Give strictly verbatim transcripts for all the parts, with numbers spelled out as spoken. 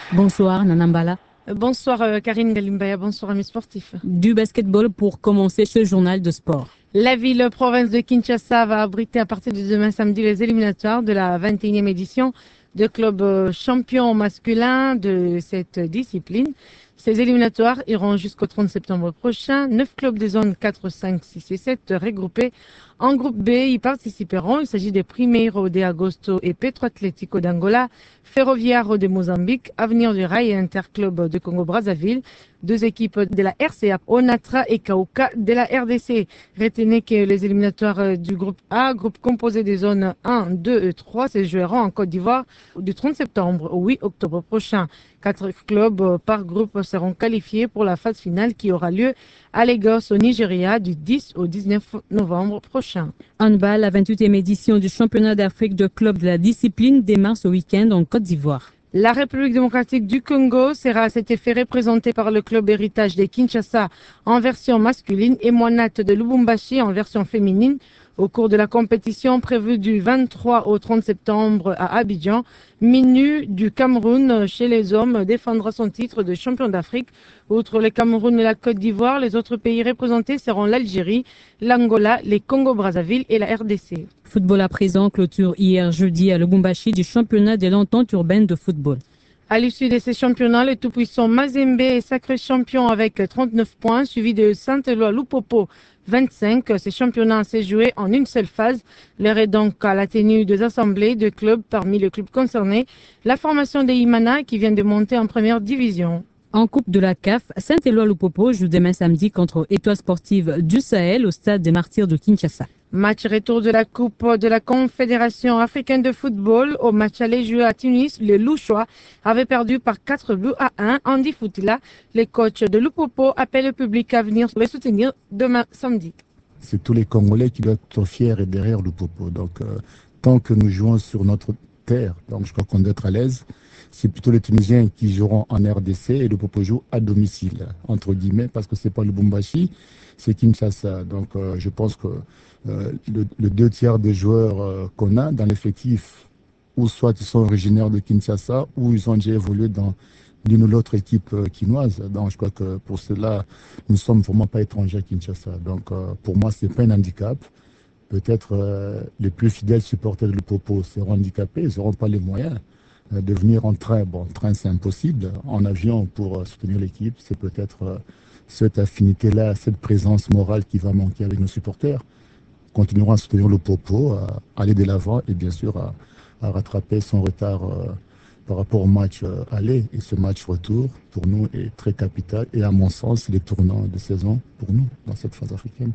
Bonsoir Nanambala. Bonsoir euh, Karine Galimbaya, bonsoir amis sportifs. Du basketball pour commencer ce journal de sport. La ville-province de Kinshasa va abriter à partir de demain samedi les éliminatoires de la vingt et unième édition de club euh, champion masculin de cette discipline. Ces éliminatoires iront jusqu'au trente septembre prochain. Neuf clubs des zones quatre, cinq, six et sept regroupés en groupe B y participeront. Il s'agit des Primeiro de Agosto et Petro Atlético d'Angola, Ferroviario de Mozambique, Avenir du Rail et Interclub de Congo-Brazzaville. Deux équipes de la R C A, Onatra et Kauka de la R D C. Retenez que les éliminatoires du groupe A, groupe composé des zones un, deux et trois, se joueront en Côte d'Ivoire du trente septembre au huit octobre prochain. Quatre clubs par groupe seront qualifiés pour la phase finale qui aura lieu à Lagos au Nigeria du dix au dix-neuf novembre prochain. Handball, la vingt-huitième édition du championnat d'Afrique de clubs de la discipline démarre ce week-end en Côte d'Ivoire. La République démocratique du Congo sera à cet effet représentée par le club Héritage de Kinshasa en version masculine et Moinat de Lubumbashi en version féminine. Au cours de la compétition prévue du vingt-trois au trente septembre à Abidjan, Minu du Cameroun chez les hommes défendra son titre de champion d'Afrique. Outre le Cameroun et la Côte d'Ivoire, les autres pays représentés seront l'Algérie, l'Angola, les Congo-Brazzaville et la R D C. Football à présent, clôture hier jeudi à Lubumbashi du championnat de l'entente urbaine de football. À l'issue de ces championnats, le tout-puissant Mazembe est sacré champion avec trente-neuf points, suivi de Saint-Éloi Lupopo vingt-cinq. Ces championnats s'est joué en une seule phase. L'heure est donc à la tenue des assemblées de clubs parmi les clubs concernés. La formation des Imana qui vient de monter en première division. En Coupe de la C A F, Saint-Éloi Lupopo joue demain samedi contre Étoile Sportive du Sahel au stade des Martyrs de Kinshasa. Match retour de la Coupe de la Confédération africaine de football. Au match aller joué à Tunis, les Louchois avaient perdu par quatre buts à un. Andy Foutila, les coachs de Lupopo, appellent le public à venir les soutenir demain samedi. C'est tous les Congolais qui doivent être fiers et derrière Lupopo. Donc, euh, tant que nous jouons sur notre terre, donc je crois qu'on doit être à l'aise. C'est plutôt les Tunisiens qui joueront en R D C et le Popo joue à domicile, entre guillemets, parce que c'est pas le Lubumbashi, c'est Kinshasa. Donc euh, je pense que euh, le, le deux tiers des joueurs euh, qu'on a dans l'effectif, ou soit ils sont originaires de Kinshasa, ou ils ont déjà évolué dans l'une ou l'autre équipe euh, quinoise. Donc je crois que pour cela, nous ne sommes vraiment pas étrangers à Kinshasa. Donc euh, pour moi, c'est pas un handicap. Peut-être euh, les plus fidèles supporters de Popo seront handicapés, ils n'auront pas les moyens de venir en train. Bon, en train, c'est impossible. En avion, pour soutenir l'équipe, c'est peut-être euh, cette affinité-là, cette présence morale qui va manquer avec nos supporters. Continuerons à soutenir le Popo, à aller de l'avant et bien sûr à, à rattraper son retard euh, par rapport au match euh, aller. Et ce match retour, pour nous, est très capital et à mon sens, il est tournant de saison pour nous dans cette phase africaine.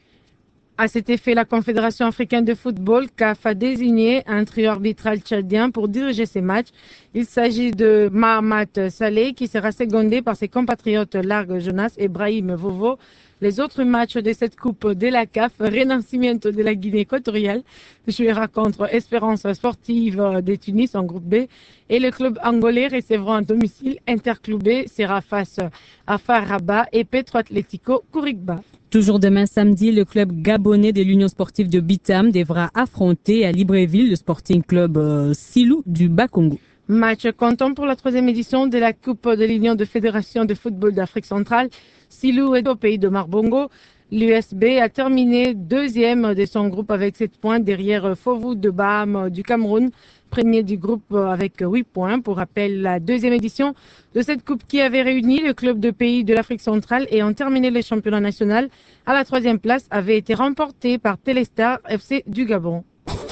À cet effet, la Confédération africaine de football, C A F, a désigné un trio arbitral tchadien pour diriger ces matchs. Il s'agit de Mahamat Saleh, qui sera secondé par ses compatriotes Largue Jonas et Brahim Vovo. Les autres matchs de cette coupe de la C A F, Renacimiento de la Guinée équatoriale jouera contre Espérance sportive de Tunis en groupe B et le club angolais recevra un domicile. Interclubé sera face à Far Rabat et Petro Atlético Kurigba. Toujours demain samedi, le club gabonais de l'Union sportive de Bitam devra affronter à Libreville le Sporting Club euh, Silou du Bas-Congo. Match comptant pour la troisième édition de la Coupe de l'Union de Fédération de football d'Afrique centrale. Silou est au pays de Marbongo. L'U S B a terminé deuxième de son groupe avec sept points derrière Fovu de Baham du Cameroun, premier du groupe avec huit points. Pour rappel, la deuxième édition de cette coupe qui avait réuni le club de pays de l'Afrique centrale et ont terminé le championnat national à la troisième place avait été remportée par Téléstar F C du Gabon.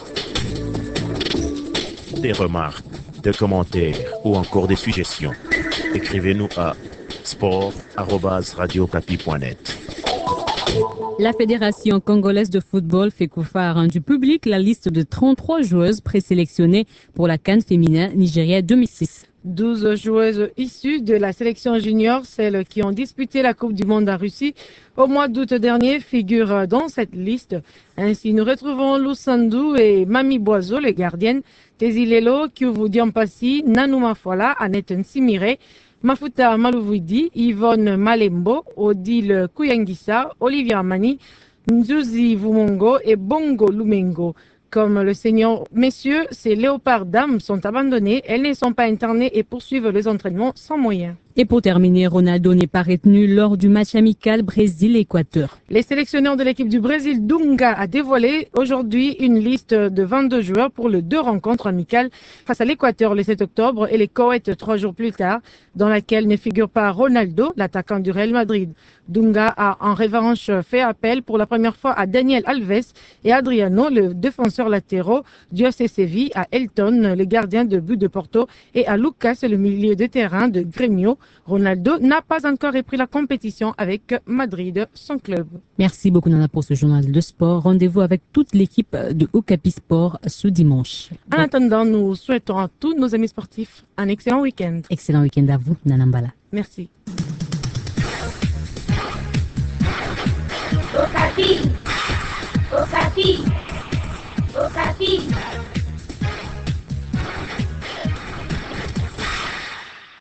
Des remarques, des commentaires ou encore des suggestions. Écrivez-nous à sport arobase radiocapi point net. La Fédération congolaise de football FECOFA a rendu public la liste de trente-trois joueuses présélectionnées pour la CAN féminin Nigeria deux mille six. douze joueuses issues de la sélection junior, celles qui ont disputé la Coupe du Monde en Russie au mois d'août dernier, figurent dans cette liste. Ainsi, nous retrouvons Lusandou et Mami Boiseau, les gardiennes, Tezilelo, Kyuvu Diampasi, Nanouma Fola, Annette Nsimire, Mafuta Malouvoudi, Yvonne Malembo, Odile Kouyangissa, Olivia Mani, Nzuzi Vumongo et Bongo Lumengo. Comme le senior messieurs, ces léopards dames sont abandonnés. Elles ne sont pas internées et poursuivent les entraînements sans moyens. Et pour terminer, Ronaldo n'est pas retenu lors du match amical Brésil-Équateur. Les sélectionneurs de l'équipe du Brésil, Dunga, a dévoilé aujourd'hui une liste de vingt-deux joueurs pour les deux rencontres amicales face à l'Équateur le sept octobre et les Koweït trois jours plus tard, dans laquelle ne figure pas Ronaldo, l'attaquant du Real Madrid. Dunga a en revanche fait appel pour la première fois à Daniel Alves et Adriano, le défenseur latéraux du F C Séville, à Elton, le gardien de but de Porto, et à Lucas, le milieu de terrain de Grêmio. Ronaldo n'a pas encore repris la compétition avec Madrid, son club. Merci beaucoup Nana pour ce journal de sport. Rendez-vous avec toute l'équipe de Okapi Sport ce dimanche. En attendant, nous souhaitons à tous nos amis sportifs un excellent week-end. Excellent week-end à vous, Nana Mbala. Merci. Okapi, Okapi, Okapi.